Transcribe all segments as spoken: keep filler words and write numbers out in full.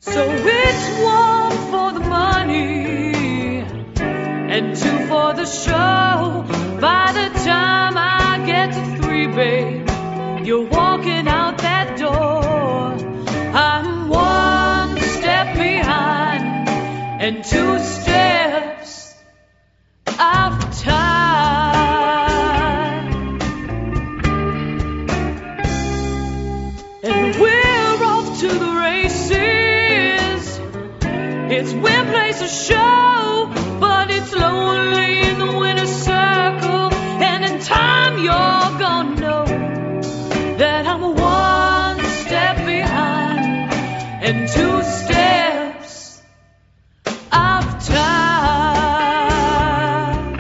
So it's one for the money and two for the show. By the time I get to three, babe, you're walking out that door. I'm one step behind and two steps out of time. And we're off to the races. It's Win Place a show, but it's lonely in the winner's circle. And in time you're gonna know that I'm one step behind and two steps out of time.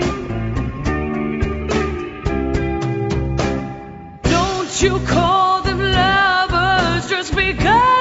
Don't you call them lovers just because